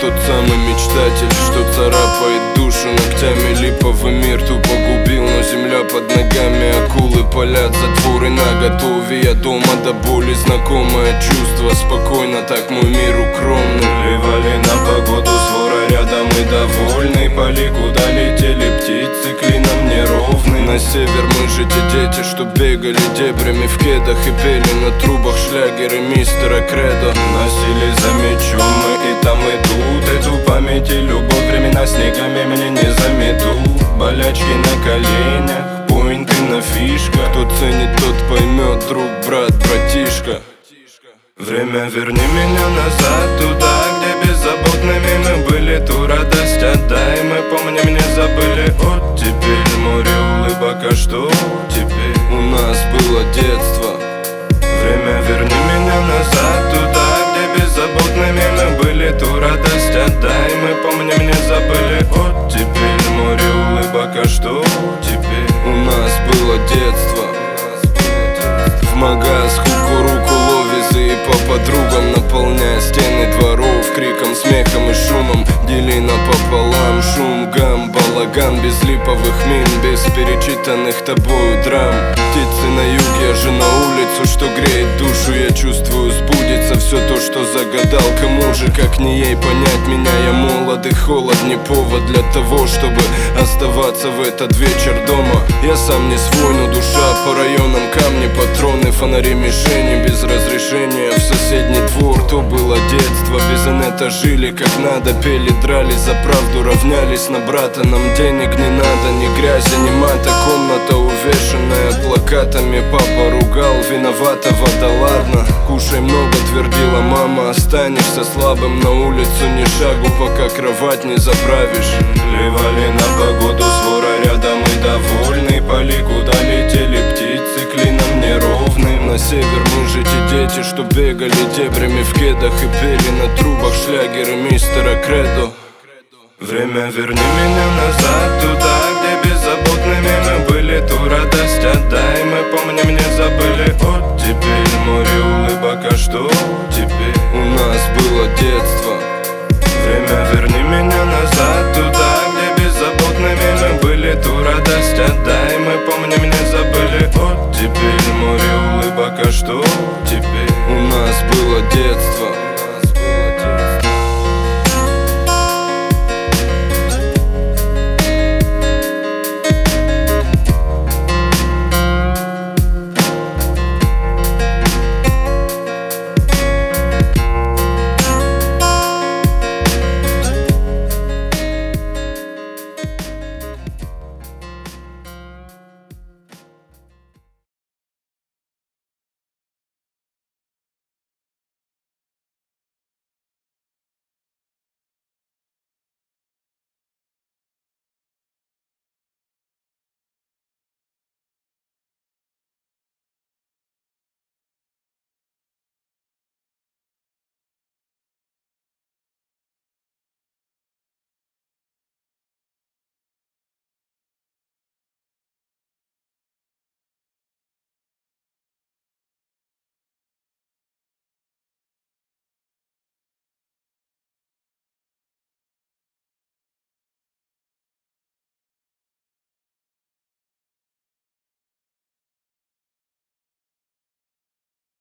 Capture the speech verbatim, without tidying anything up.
тот самый мечтатель, что царапает душу ногтями. Липовый мир тупо губил, но земля под ногами. Акулы палят затворы наготове. Я дома до боли, знакомое чувство. Спокойно так мой мир укромный. Плевали на погоду, свора рядом и довольный. Поли, куда летели птицы, клином неровный. На север мы же те дети, что бегали дебрями в кедах и пели на трубах шлягеры мистера Кредо. Носили за мечом мы и там и тут эту память и любовь. Времена снегами мне не заметут. Болячки на коленях, поинты на фишках. Кто ценит, тот поймет, друг, брат, братишка. Время верни меня назад, туда, где беззаботными мы были. Ту радость отдай, мы помним, не забыли. Вот теперь море улыбок, а что теперь? У нас было детство. Время верни меня назад, туда, где беззаботными мы были. Ту радость отдай, мы помним, не забыли. Вот теперь море улыбок, а что теперь? У нас было детство. В магаз хуку руку ловизы и по подругам, наполняя стены дворов криком, смехом и шумом. Дели напополам шум, гам, балаган. Без липовых мин, без перечитанных тобою драм. Птицы на юг, я же на улицу, что греет душу. Я чувствую, сбудется все то, что загадал. Кому же, как не ей, понять меня? Я молод и холод, не повод для того, чтобы оставаться в этот вечер дома. Я сам не свой, но душа по районам, камни, патроны, фонари, мишени. Без разрешения в соседний двор. То было детство, без инета жили как надо. Пели, дрались за правду, равнялись на брата. Нам денег не надо, ни грязи, ни мата. Комната увешанная плакатами. Папа ругал виноватого, да ладно. Кушай много, твердила мама. Останешься слабым, на улицу ни шагу, пока кровать не заправишь. Плевали на погоду, свора рядом и довольный. Поли, куда летели птицы, клином неровным. На север мы же те дети, что бегали дебрями в кедах и пели на трубах шлягеры мистера Кредо. Время верни меня назад, туда, где беззаботными мы были. Ту радость отдай, мы помним, не забыли. Вот теперь море улыбок, а что теперь? У нас было детство. Время верни меня назад, туда,